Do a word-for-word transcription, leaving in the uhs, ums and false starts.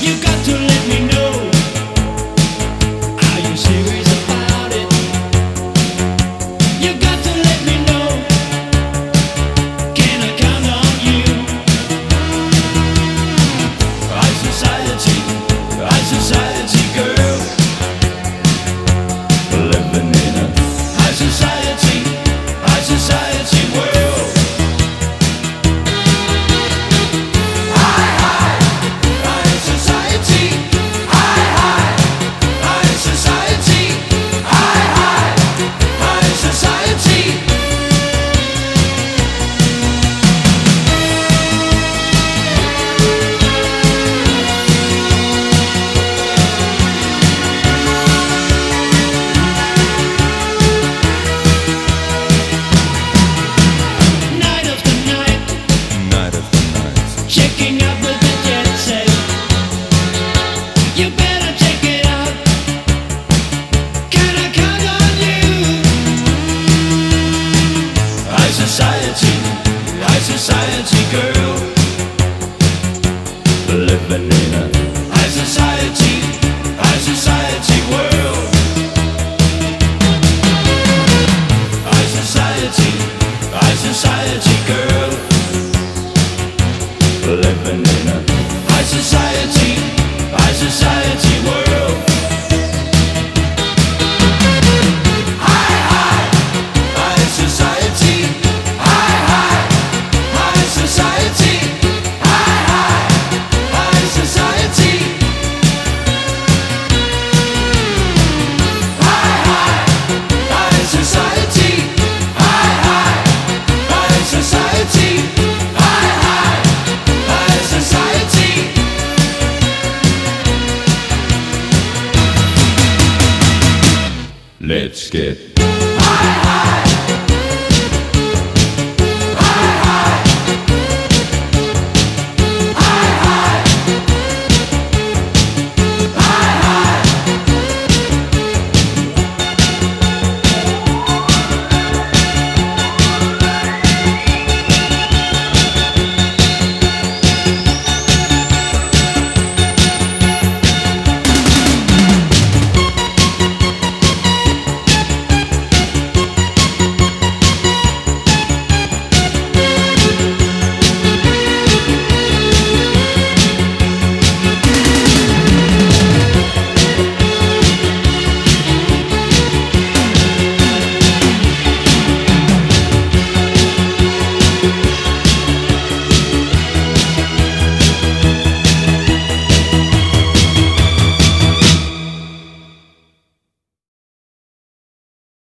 You got to let me know. Are you serious about it? You got to let me know. Can I count on you? High society, high society girl, living in a high society, high society world. High, high, high society. High, high, high society. High, high, high society. Night after night, Night after night. checking out with the jet set. You better check it out. Can I count on you? High society, high society girl, living in a high society, high society world. High society, high society girl, living in a high society, high society world. High, high, high society. High, high, high society. High, high, high society. High, high, high society. High, high, high society. High, high, high society. Let's get